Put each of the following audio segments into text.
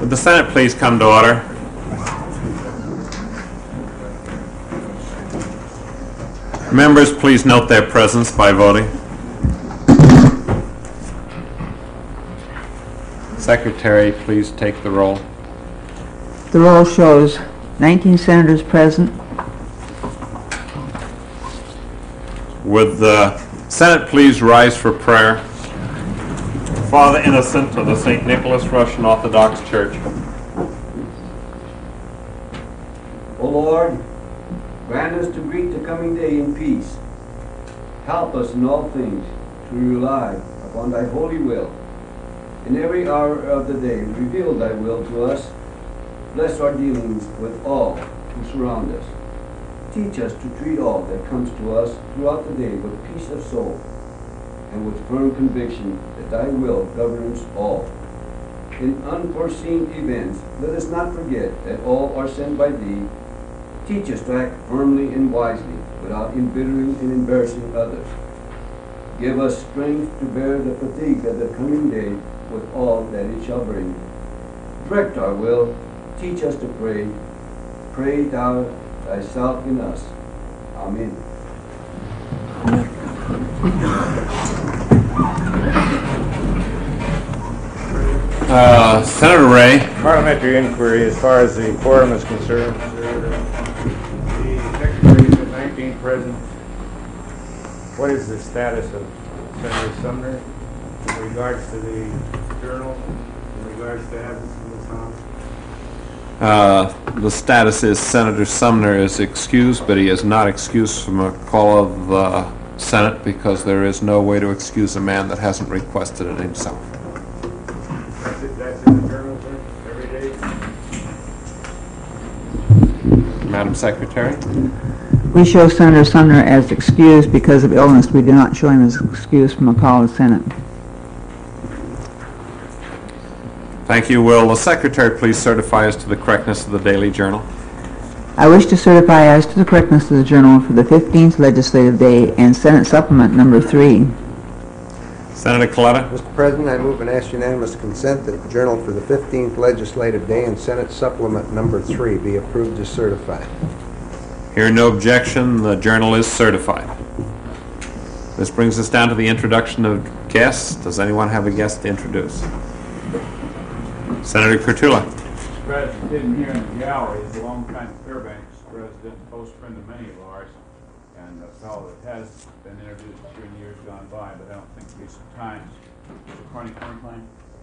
Would the Senate please come to order? Members, please note their presence by voting. Secretary, please take the roll. The roll shows 19 senators present. Would the Senate please rise for prayer? Father Innocent of the St. Nicholas Russian Orthodox Church. O Lord, grant us to greet the coming day in peace. Help us in all things to rely upon thy holy will. In every hour of the day, reveal thy will to us. Bless our dealings with all who surround us. Teach us to treat all that comes to us throughout the day with peace of soul and with firm conviction that thy will governs all. In unforeseen events, let us not forget that all are sent by thee. Teach us to act firmly and wisely without embittering and embarrassing others. Give us strength to bear the fatigue of the coming day with all that it shall bring. Direct our will. Teach us to pray. Pray thou thyself in us. Amen. Senator Ray. Parliamentary inquiry as far as the quorum is concerned. The Secretary said 19 present. What is the status of Senator Sumner in regards to the journal, in regards to absence from this House? The status is Senator Sumner is excused, but he is not excused from a call of the Senate because there is no way to excuse a man that hasn't requested it himself. That's in the journal, sir, every day? Madam Secretary? We show Senator Sumner as excused because of illness. We do not show him as excused from a call of the Senate. Thank you. Will the Secretary please certify as to the correctness of the Daily Journal? I wish to certify as to the correctness of the journal for the 15th legislative day and Senate Supplement number 3. Senator Coletta? Mr. President, I move and ask unanimous consent that the journal for the 15th legislative day and Senate Supplement number 3 be approved as certified. Hearing no objection, the journal is certified. This brings us down to the introduction of guests. Does anyone have a guest to introduce? Senator Kurtula. Mr. President, sitting here in the gallery is a longtime Fairbanks resident, close friend of many of ours, and a fellow that has been introduced here in years gone by, but I don't think recent times. Mr. Corny Corncline.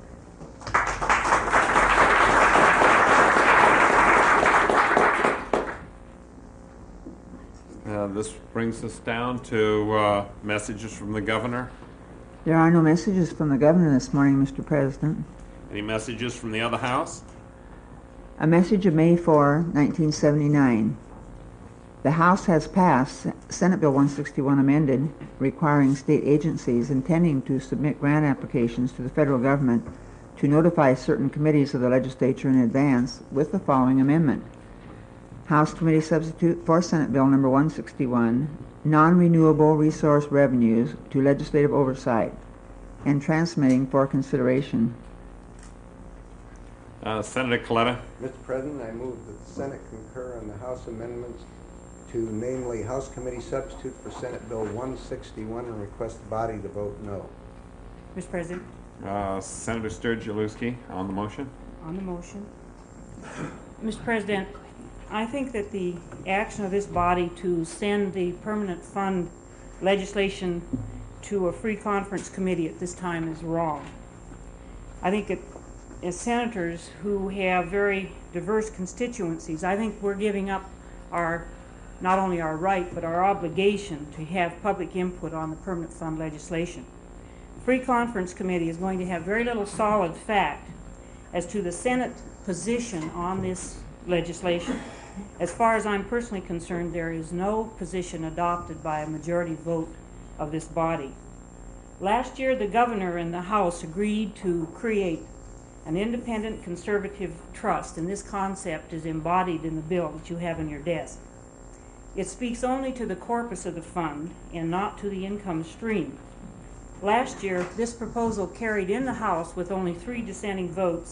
This brings us down to messages from the governor. There are no messages from the governor this morning, Mr. President. Any messages from the other house? A message of May 4, 1979. The House has passed Senate Bill 161 amended, requiring state agencies intending to submit grant applications to the federal government to notify certain committees of the legislature in advance with the following amendment. House Committee Substitute for Senate Bill number 161, non-renewable resource revenues to legislative oversight and transmitting for consideration. Senator Coletta. Mr. President, I move that the Senate concur on the House amendments to namely House Committee Substitute for Senate Bill 161 and request the body to vote no. Mr. President. Senator Sturgielewski on the motion. On the motion. Mr. President, I think that the action of this body to send the permanent fund legislation to a free conference committee at this time is wrong. I think as senators who have very diverse constituencies, I think we're giving up not only our right but our obligation to have public input on the permanent fund legislation. The free conference committee is going to have very little solid fact as to the Senate position on this legislation. As far as I'm personally concerned, there is no position adopted by a majority vote of this body. Last year, the governor and the House agreed to create an independent conservative trust, and this concept is embodied in the bill that you have in your desk. It speaks only to the corpus of the fund and not to the income stream. Last year, this proposal carried in the House with only 3 dissenting votes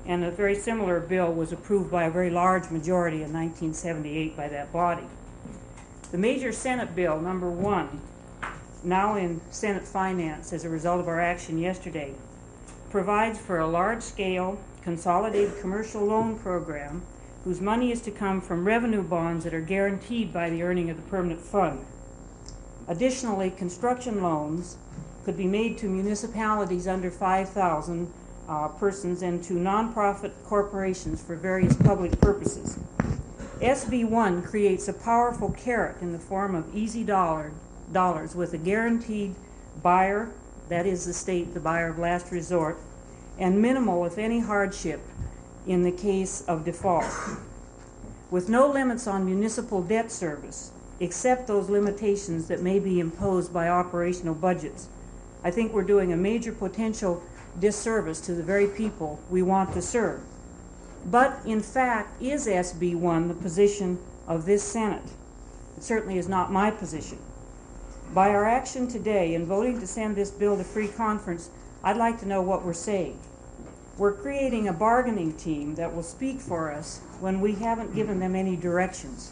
and a very similar bill was approved by a very large majority in 1978 by that body. The major Senate bill, number 1, now in Senate Finance as a result of our action yesterday, provides for a large-scale consolidated commercial loan program whose money is to come from revenue bonds that are guaranteed by the earning of the permanent fund. Additionally, construction loans could be made to municipalities under 5,000 persons and to nonprofit corporations for various public purposes. SB 1 creates a powerful carrot in the form of easy dollars with a guaranteed buyer, that is the state, the buyer of last resort, and minimal, if any, hardship in the case of default. With no limits on municipal debt service, except those limitations that may be imposed by operational budgets, I think we're doing a major potential disservice to the very people we want to serve. But in fact, is SB 1 the position of this Senate? It certainly is not my position. By our action today in voting to send this bill to free conference, I'd like to know what we're saying. We're creating a bargaining team that will speak for us when we haven't given them any directions.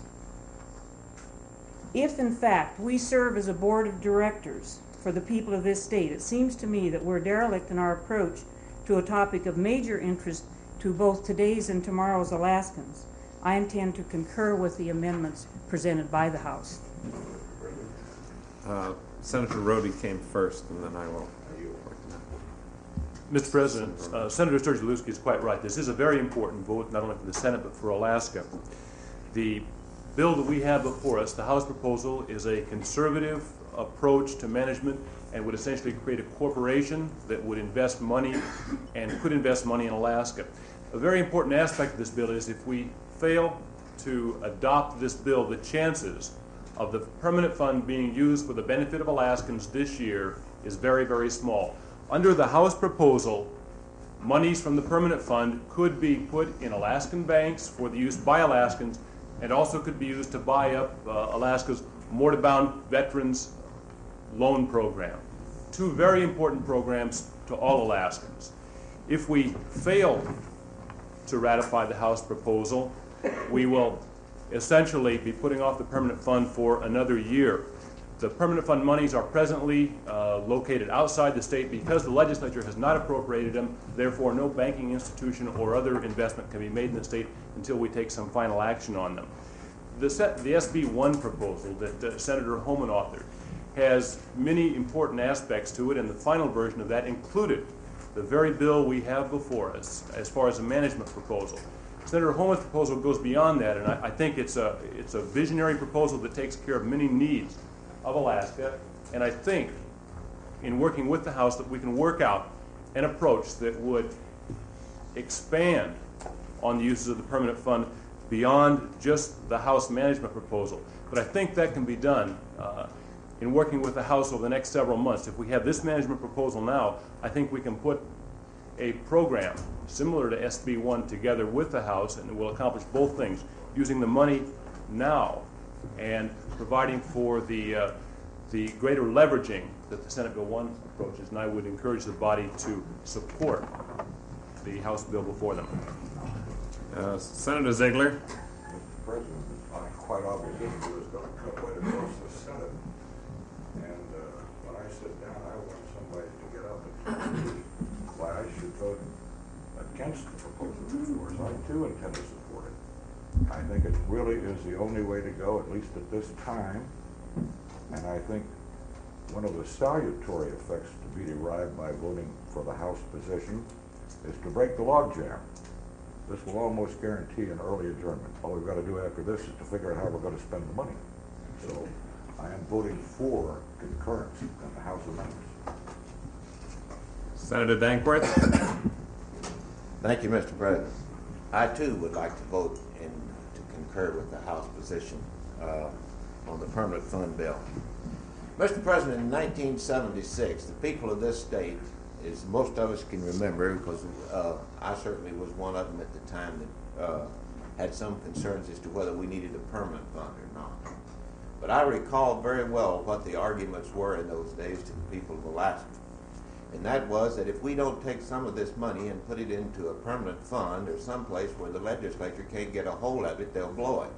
If in fact we serve as a board of directors for the people of this state, it seems to me that we're derelict in our approach to a topic of major interest to both today's and tomorrow's Alaskans. I intend to concur with the amendments presented by the House. Senator Rhodey came first, and then I will. Mr. President, Senator Sturgill-Lewski is quite right. This is a very important vote, not only for the Senate, but for Alaska. The bill that we have before us, the House proposal, is a conservative approach to management and would essentially create a corporation that would invest money and could invest money in Alaska. A very important aspect of this bill is if we fail to adopt this bill, the chances of the permanent fund being used for the benefit of Alaskans this year is very, very small. Under the House proposal, monies from the permanent fund could be put in Alaskan banks for the use by Alaskans, and also could be used to buy up Alaska's mortarbound veterans loan program. Two very important programs to all Alaskans. If we fail to ratify the House proposal, we will essentially be putting off the permanent fund for another year. The permanent fund monies are presently located outside the state because the legislature has not appropriated them. Therefore, no banking institution or other investment can be made in the state until we take some final action on them. The SB 1 proposal that Senator Homan authored has many important aspects to it, and the final version of that included the very bill we have before us as far as a management proposal. Senator Homan's proposal goes beyond that, and I think it's a visionary proposal that takes care of many needs of Alaska, and I think in working with the House that we can work out an approach that would expand on the uses of the permanent fund beyond just the House management proposal. But I think that can be done in working with the House over the next several months. If we have this management proposal now, I think we can put a program similar to SB 1 together with the House, and it will accomplish both things, using the money now and providing for the greater leveraging that the Senate Bill 1 approaches. And I would encourage the body to support the House bill before them. Senator Ziegler. Mr. President, quite obviously was going to cut right across the Senate. And when I sit down, I want somebody to get up and tell me why I should vote against the proposal before us. I too intend to support it. I think it really is the only way to go, at least at this time. And I think one of the salutary effects to be derived by voting for the House position is to break the logjam. This will almost guarantee an early adjournment. All we've got to do after this is to figure out how we're going to spend the money. So I am voting for concurrence in the House amendments. Senator Dankworth. Thank you, Mr. President. I too would like to vote to concur with the House position on the permanent fund bill. Mr. President, in 1976, the people of this state, as most of us can remember, because I certainly was one of them at the time that had some concerns as to whether we needed a permanent fund or not. But I recall very well what the arguments were in those days to the people of Alaska. And that was that if we don't take some of this money and put it into a permanent fund or someplace where the legislature can't get a hold of it, they'll blow it.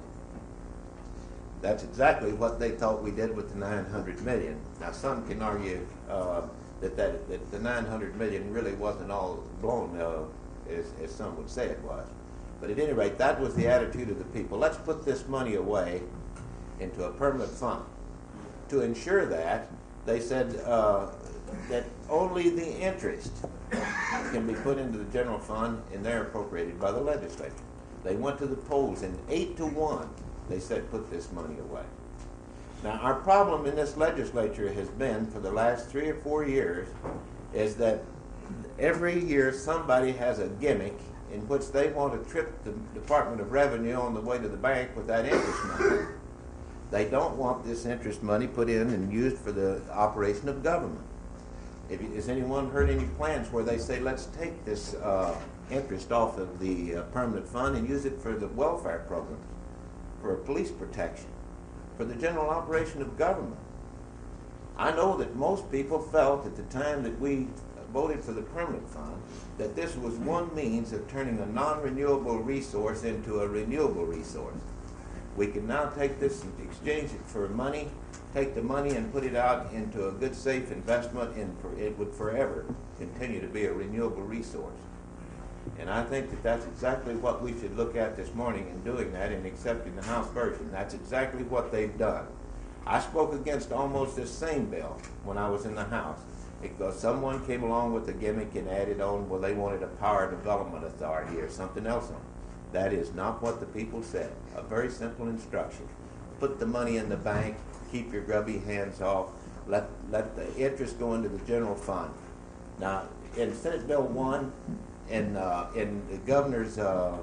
That's exactly what they thought we did with the $900 million. Now, some can argue that the $900 million really wasn't all blown as some would say it was. But at any rate, that was the attitude of the people. Let's put this money away into a permanent fund. To ensure that, they said that only the interest can be put into the general fund, and they're appropriated by the legislature. They went to the polls, and 8-1, they said, put this money away. Now, our problem in this legislature has been, for the last 3 or 4 years, is that every year somebody has a gimmick in which they want to trip the Department of Revenue on the way to the bank with that interest money. They don't want this interest money put in and used for the operation of government. Has anyone heard any plans where they say, let's take this interest off of the permanent fund and use it for the welfare programs, for police protection, for the general operation of government? I know that most people felt at the time that we voted for the permanent fund that this was one means of turning a non-renewable resource into a renewable resource. We can now take this and exchange it for money, take the money and put it out into a good, safe investment, and it would forever continue to be a renewable resource. And I think that that's exactly what we should look at this morning in doing that and accepting the House version. That's exactly what they've done. I spoke against almost this same bill when I was in the House, because someone came along with a gimmick and added on, well, they wanted a power development authority or something else on it. That is not what the people said. A very simple instruction. Put the money in the bank, keep your grubby hands off, let the interest go into the general fund. Now, in Senate Bill 1, in the governor's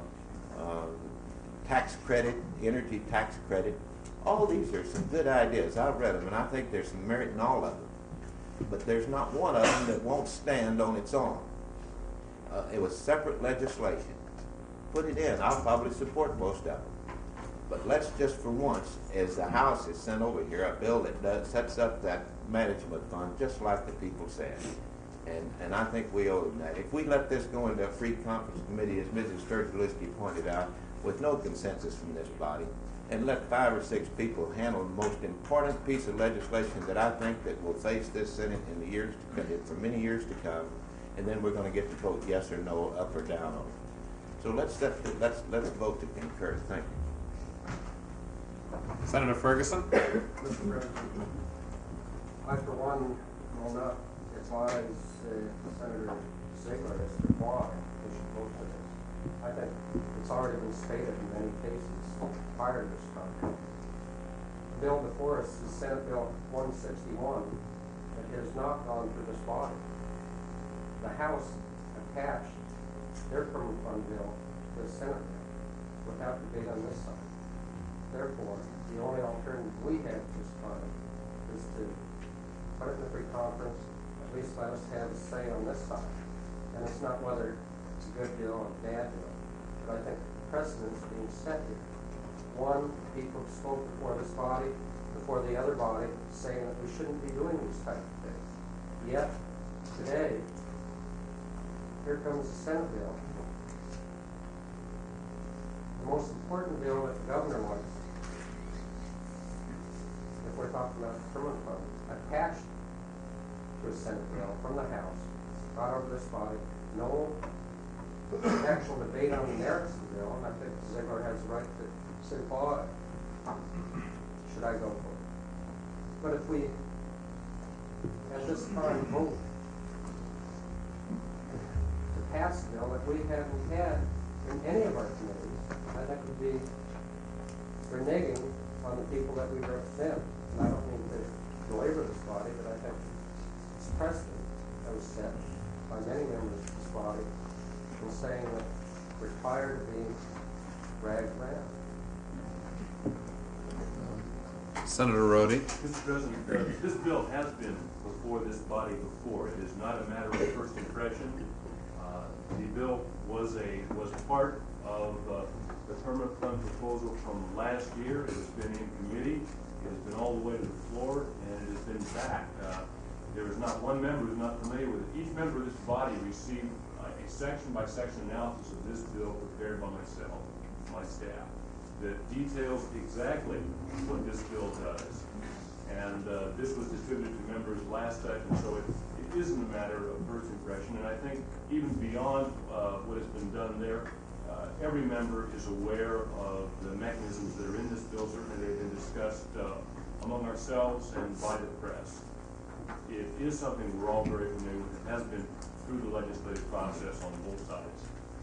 tax credit, energy tax credit, all these are some good ideas. I've read them, and I think there's some merit in all of them. But there's not one of them that won't stand on its own. It was separate legislation. Put it in. I'll probably support most of them. But let's just for once, as the House has sent over here a bill that sets up that management fund just like the people said. And I think we owe them that. If we let this go into a free conference committee, as Mrs. Sturgill pointed out, with no consensus from this body, and let 5 or 6 people handle the most important piece of legislation that I think that will face this Senate in the years to come, for many years to come, and then we're going to get to vote yes or no, up or down on it. So let's vote to concur. Thank you. Senator Ferguson? Mr. President, I for one will not advise Senator Ziegler as to why they should vote for this. I think it's already been stated in many cases prior to this time. The bill before us is Senate Bill 161. It has not gone through this body. The House attached their permanent fund bill to the Senate bill without debate on this side. Therefore, the only alternative we have at this time is to put it in the free conference, at least let us have a say on this side. And it's not whether it's a good deal or a bad deal, but I think precedent is being set here. One, people spoke before this body, before the other body, saying that we shouldn't be doing these type of things. Yet, today, here comes the Senate bill. The most important bill that the governor wants, if we're talking about the permanent fund, attached to a Senate bill from the House, brought over this body, no actual debate on the merits of the bill, and I think Ziegler has the right to say why should I go for it. But if we, at this time, vote to pass a bill that we haven't had in any of our committees, I think would be reneging on the people that we represent. And I don't mean to belabor this body, but I think it's precedent that was set by many members of this body in saying that we're tired of being dragged around. Senator Rhodey? Mr. President, this bill has been before this body before. It is not a matter of first impression. The bill was part of the permanent fund proposal from last year. It has been in committee. It has been all the way to the floor, and it has been back. There is not one member who's not familiar with it. Each member of this body received a section-by-section analysis of this bill prepared by myself, my staff, that details exactly what this bill does. And this was distributed to members last session, so it isn't a matter of first impression. And I think even beyond what has been done there, every member is aware of the mechanisms that are in this bill. Certainly they've been discussed among ourselves and by the press. It is something we're all very familiar with. It has been through the legislative process on both sides.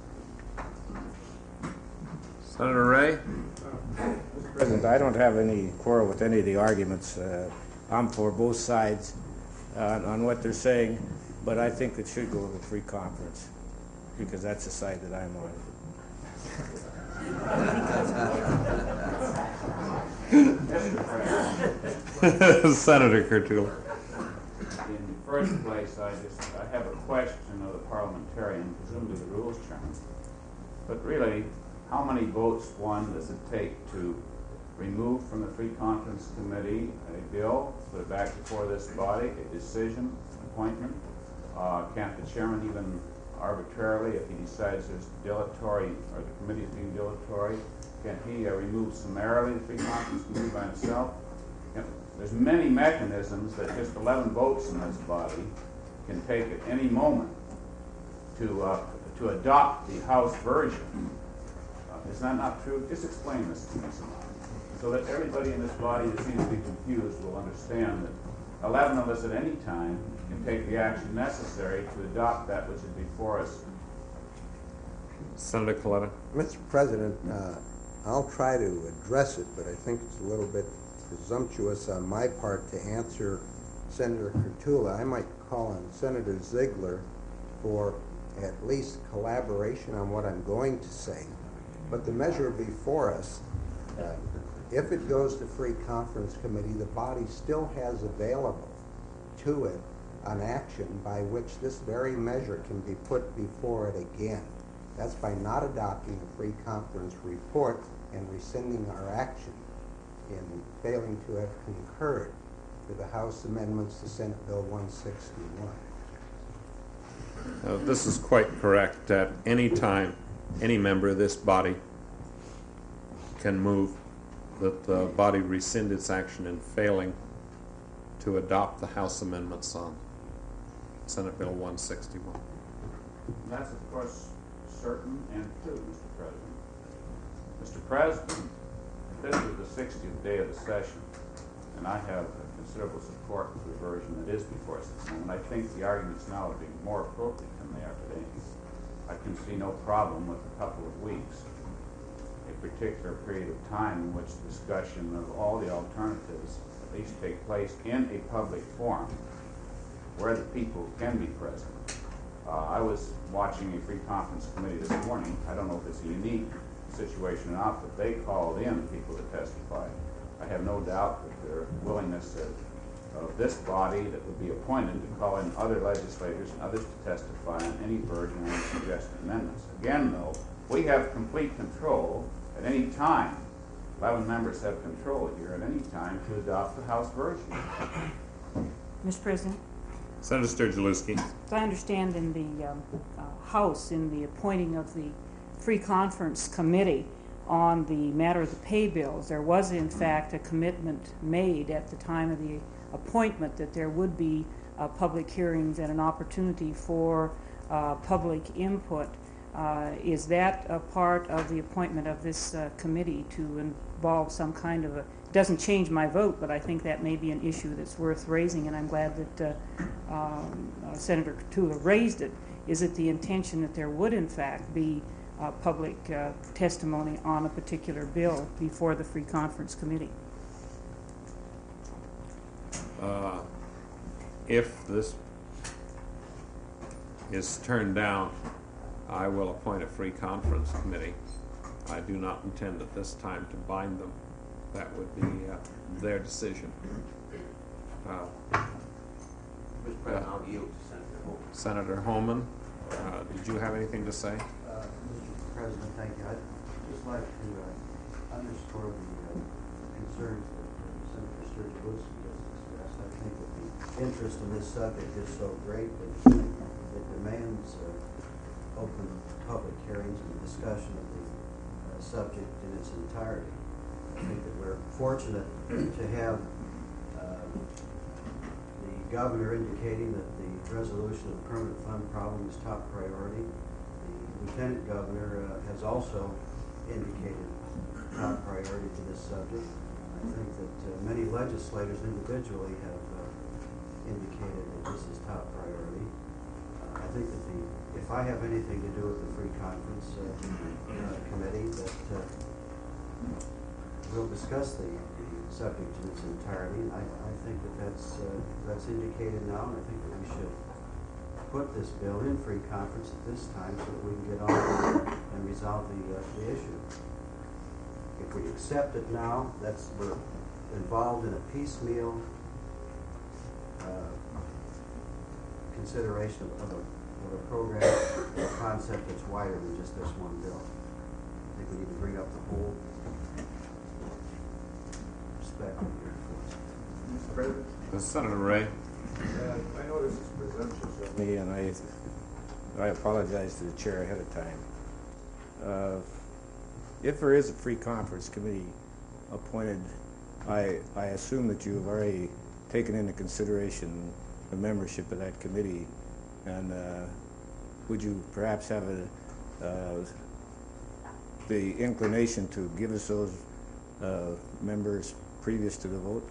Senator Ray? Mr. President, I don't have any quarrel with any of the arguments. I'm for both sides on what they're saying, but I think it should go to the free conference because that's the side that I'm on. Senator Kurtula. In the first place, I have a question of the parliamentarian, presumably the rules chairman. But really, how many votes, one, does it take to remove from the Free Conference Committee a bill, put it back before this body, a decision, appointment? Can't the chairman even arbitrarily, if he decides there's dilatory, or the committee is being dilatory, can he remove summarily the Free Conference Committee by himself? There's many mechanisms that just 11 votes in this body can take at any moment to adopt the House version. Is that not true? Just explain this to me so that everybody in this body that seems to be confused will understand that 11 of us at any time can take the action necessary to adopt that which is before us. Senator Coletta. Mr. President, I'll try to address it, but I think it's a little bit presumptuous on my part to answer Senator Kurtula. I might call on Senator Ziegler for at least collaboration on what I'm going to say. But the measure before us, if it goes to Free Conference Committee, the body still has available to it an action by which this very measure can be put before it again. That's by not adopting the Free Conference report and rescinding our action in failing to have concurred with the House amendments to Senate Bill 161. This is quite correct. At any time, any member of this body can move that the body rescind its action in failing to adopt the House amendments on Senate Bill 161. And that's, of course, certain and true, Mr. President. Mr. President, this is the 60th day of the session, and I have considerable support for the version that is before us this moment. I think the arguments now are being more appropriate than they are today. I can see no problem with a couple of weeks, a particular period of time in which discussion of all the alternatives at least take place in a public forum where the people can be present. I was watching a Free Conference Committee this morning. I don't know if it's a unique situation or not, but they called in people to testify. I have no doubt that their willingness of this body that would be appointed to call in other legislators and others to testify on any version of any suggested amendments. Again, though, we have complete control at any time. 11 members have control here at any time to adopt the House version. Mr. President? Senator Sturgill-Lewski. As I understand in the House, in the appointing of the Free Conference Committee on the matter of the pay bills, there was in fact a commitment made at the time of the appointment that there would be public hearings and an opportunity for public input. Is that a part of the appointment of this committee to involve some kind of a, it doesn't change my vote, but I think that may be an issue that's worth raising, and I'm glad that Senator Kurtula raised it. Is it the intention that there would in fact be public testimony on a particular bill before the Free Conference Committee? If this is turned down, I will appoint a Free Conference Committee. I do not intend at this time to bind them. That would be their decision. Mr. President, I'll yield to Senator Senator Holman. Holman, did you have anything to say? Mr. President, thank you. I'd just like to underscore the concerns that Senator Sturgill-Lewski just expressed. I think that the interest in this subject is so great that it demands open public hearings and discussion of the subject in its entirety. I think that we're fortunate to have the governor indicating that the resolution of the permanent fund problem is top priority. The lieutenant governor has also indicated top priority to this subject. I think that many legislators individually have indicated that this is top priority. I think that if I have anything to do with the free conference committee, that we'll discuss the subject in its entirety. And I think that that's indicated now, and I think that we should put this bill in free conference at this time so that we can get on and resolve the issue. If we accept it now, we're involved in a piecemeal consideration of a program, a concept that's wider than just this one bill. I think we need to bring up the whole spectrum here. Mr. President? Senator Ray. I know this is presumptuous of Me, and I apologize to the chair ahead of time. If there is a free conference committee appointed, I assume that you have already taken into consideration the membership of that committee, and would you perhaps have the inclination to give us those members previous to the vote?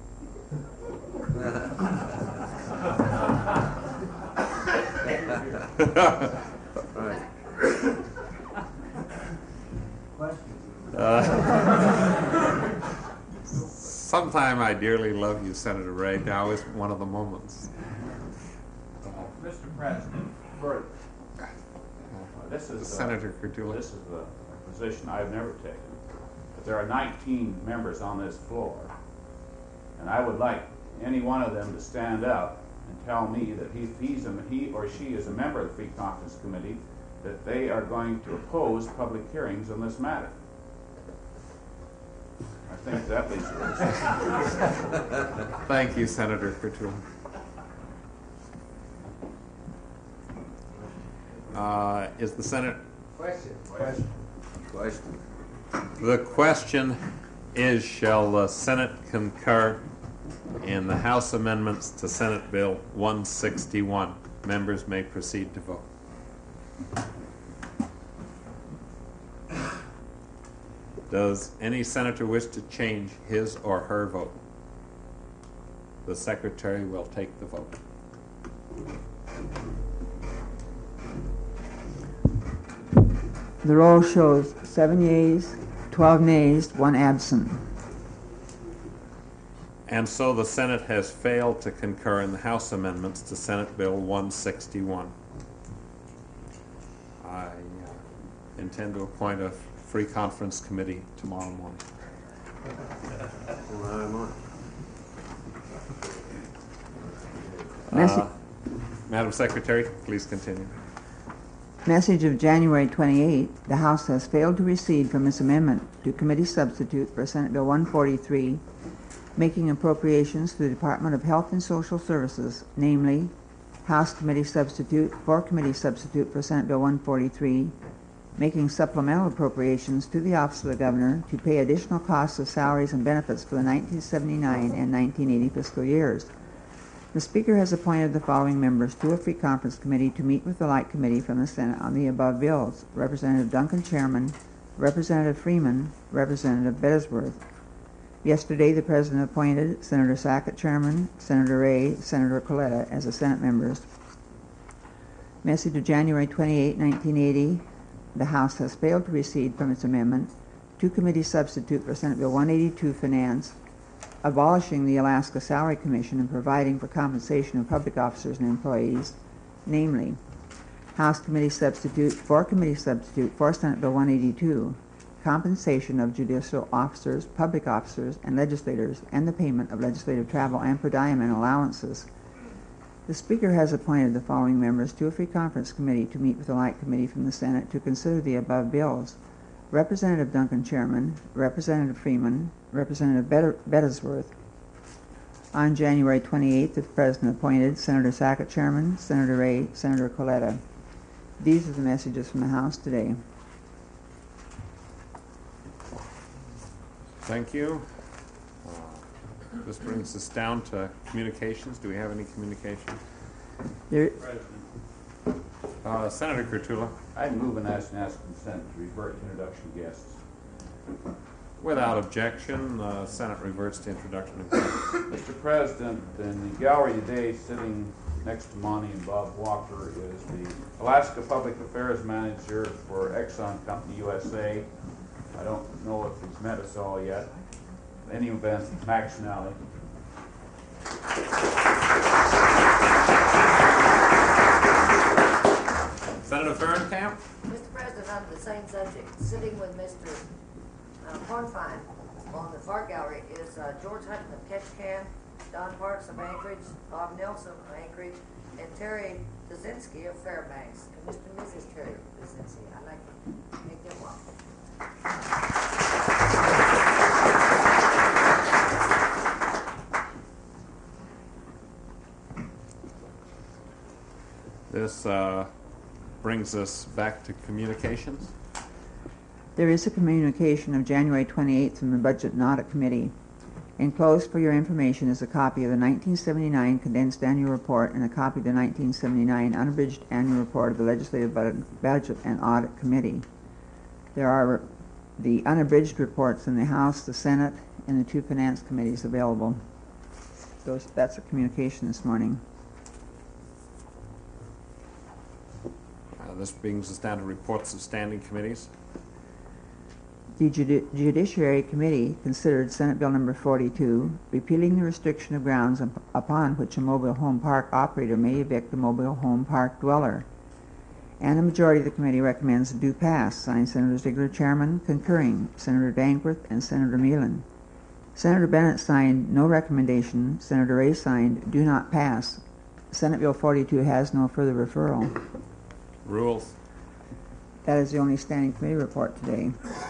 Sometime I dearly love you, Senator Ray. Now is one of the moments. Mr. President, this is Senator Kurtula. This is a position I've never taken. But there are 19 members on this floor, and I would like any one of them to stand up and tell me that he or she is a member of the Free Conference Committee, that they are going to oppose public hearings on this matter. I think that leaves it. Thank you, Senator Kurtula. Is the Senate... Question. The question is, shall the Senate concur in the House amendments to Senate Bill 161? Members may proceed to vote. Does any senator wish to change his or her vote? The secretary will take the vote. The roll shows 7 yeas, 12 nays, 1 absent. And so the Senate has failed to concur in the House amendments to Senate Bill 161. I intend to appoint a free conference committee tomorrow morning. Madam Secretary, please continue. Message of January 28, the House has failed to recede from its amendment to committee substitute for Senate Bill 143, making appropriations to the Department of Health and Social Services, namely House Committee Substitute for Committee Substitute for Senate Bill 143, making supplemental appropriations to the Office of the Governor to pay additional costs of salaries and benefits for the 1979 and 1980 fiscal years. The Speaker has appointed the following members to a free conference committee to meet with the Light Committee from the Senate on the above bills: Representative Duncan, Chairman; Representative Freeman; Representative Beresworth. Yesterday, the President appointed Senator Sackett, Chairman; Senator Ray; Senator Coletta as the Senate members. Message of January 28, 1980. The House has failed to recede from its amendment to committee substitute for Senate Bill 182, Finance, abolishing the Alaska Salary Commission and providing for compensation of public officers and employees, namely House Committee Substitute for Senate Bill 182, compensation of judicial officers, public officers, and legislators, and the payment of legislative travel and per diem and allowances. The Speaker has appointed the following members to a free conference committee to meet with the Light Committee from the Senate to consider the above bills: Representative Duncan chairman, Representative Freeman, Representative Bettesworth. On January 28th, the President appointed Senator Sackett chairman, Senator Ray, Senator Coletta. These are the messages from the House today. Thank you. This brings us down to communications. Do we have any communications? There, President, Senator Kurtula. I'd move and ask consent to revert to introduction of guests. Without objection, the Senate reverts to introduction of guests. Mr. President, in the gallery today, sitting next to Monty and Bob Walker, is the Alaska Public Affairs Manager for Exxon Company USA. I don't know if he's met us all yet. In any event, Max Nally. Senator Fahrenkamp. Mr. President, on the same subject, sitting with Mr. Hornfine on the art gallery is George Hutton of Ketchikan, Don Parks of Anchorage, Bob Nelson of Anchorage, and Terry Dzinski of Fairbanks. And Mr. and Mrs. Terry Dzinski, I'd like to make them welcome. This brings us back to communications. there is a communication of January 28th from the Budget and Audit Committee. Enclosed for your information is a copy of the 1979 Condensed Annual Report and a copy of the 1979 Unabridged Annual Report of the Legislative Budget and Audit Committee. There are the unabridged reports in the House, the Senate, and the two finance committees available. That's a communication this morning. This brings us down to reports of standing committees. The Judiciary Committee considered Senate Bill number 42, repealing the restriction of grounds upon which a mobile home park operator may evict a mobile home park dweller. And a majority of the committee recommends do pass, signed Senator Ziegler, Chairman, concurring Senator Dankworth and Senator Meelan. Senator Bennett signed no recommendation. Senator Ray signed do not pass. Senate Bill 42 has no further referral. Rules. That is the only standing committee report today.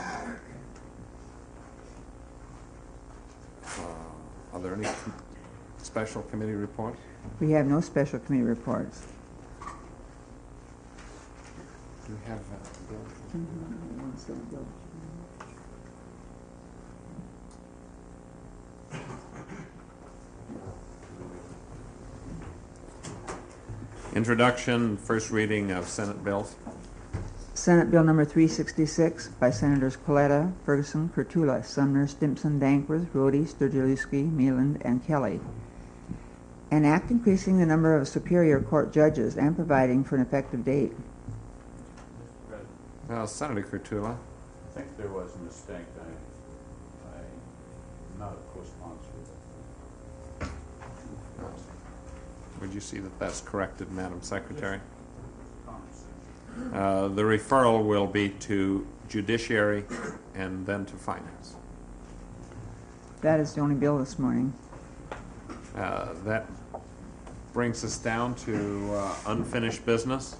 Are there any special committee reports? We have no special committee reports. Do we have Bill? Introduction, first reading of Senate bills. Senate Bill number 366 by Senators Coletta, Ferguson, Kurtula, Sumner, Stimpson, Dankworth, Rhodey, Sturgielewski, Meeland, and Kelly. An act increasing the number of Superior Court judges and providing for an effective date. Senator Kurtula. I think there was a mistake. I'm not a co-sponsor. Would you see that that's corrected, Madam Secretary? The referral will be to Judiciary and then to Finance. That is the only bill this morning. That brings us down to unfinished business.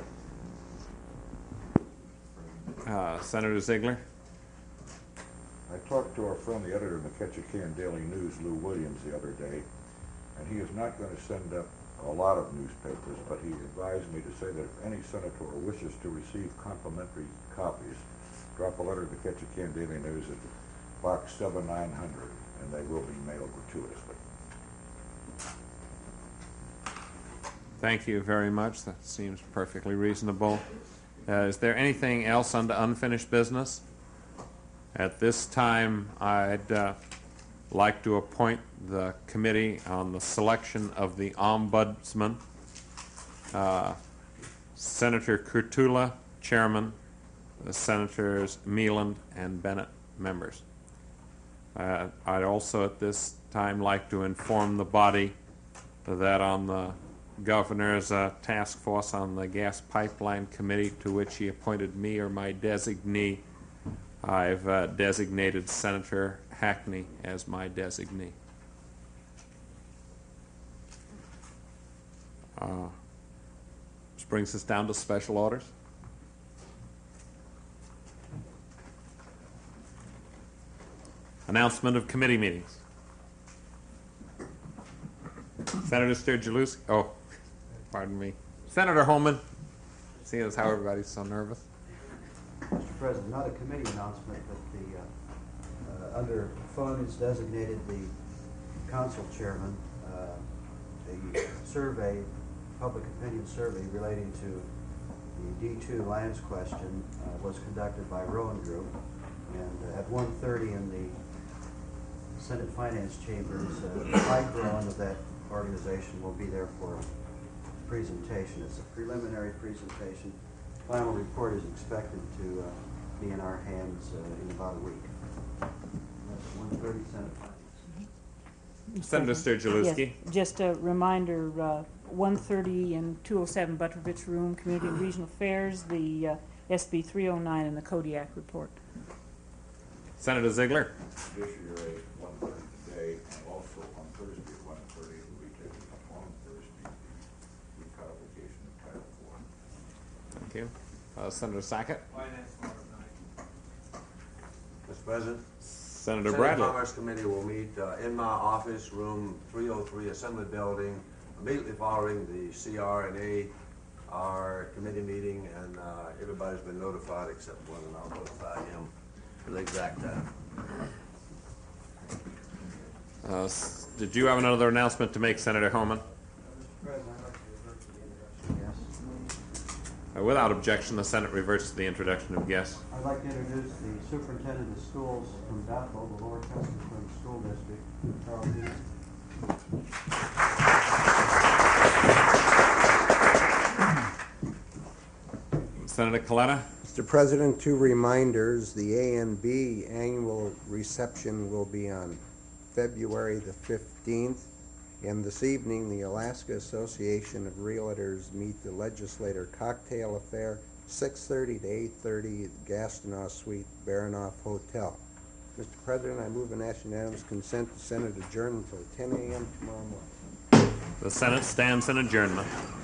Senator Ziegler. I talked to our friend, the editor of the Ketchikan Daily News, Lou Williams, the other day, and he is not going to send up a lot of newspapers, but he advised me to say that if any senator wishes to receive complimentary copies, drop a letter to the Ketchikan Daily News at Box 7900, and they will be mailed gratuitously. Thank you very much. That seems perfectly reasonable. Is there anything else under unfinished business? At this time, I'd like to appoint the committee on the selection of the ombudsman. Senator Kurtula, chairman, the Senators Meeland and Bennett, members. I'd also at this time like to inform the body that on the governor's task force on the gas pipeline committee, to which he appointed me or my designee, I've designated Senator Hackney as my designee. This brings us down to special orders. Announcement of committee meetings. Senator Sturgill-Lewski, oh, pardon me. Senator Holman, seeing as how everybody's so nervous. Mr. President, not a committee announcement, but the, under funds designated the council chairman, the survey, public opinion survey relating to the D2 lands question was conducted by Rowan Group. And at 1:30 in the Senate Finance Chambers, Mike Rowan of that organization will be there for a presentation. It's a preliminary presentation. Final report is expected to be in our hands in about a week. That's 1:30 Senate Finance. Senator Sturgill-Lewski. Yes, just a reminder, 1:30 in 207 Butterbitch Room, Community and Regional Affairs, the SB 309 and the Kodiak report. Senator Ziegler. This year at 1:30 today, and also on Thursday at 1:30, we'll be taking up on Thursday the recodification of Title IV. Thank you. Senator Sackett. Mr. President, Senator Senate Bradley. Commerce Committee will meet in my office, room 303, Assembly Building, immediately following the CR&A, our committee meeting, and everybody's been notified except one, and I'll notify him for the exact time. Did you have another announcement to make, Senator Holman? Mr. President, I'd like to revert to the introduction of guests. Without objection, the Senate reverts to the introduction of guests. I'd like to introduce the superintendent of schools from Bethel, the Lower Custom School District, Charles Dees. Senator Coletta. Mr. President, two reminders. The A and B annual reception will be on February the 15th. And this evening, the Alaska Association of Realtors meet the legislator cocktail affair, 6:30 to 8:30 at the Gastineau Suite, Baranoff Hotel. Mr. President, I move and ask unanimous consent to Senate adjourned until 10 a.m. tomorrow morning. The Senate stands in adjournment.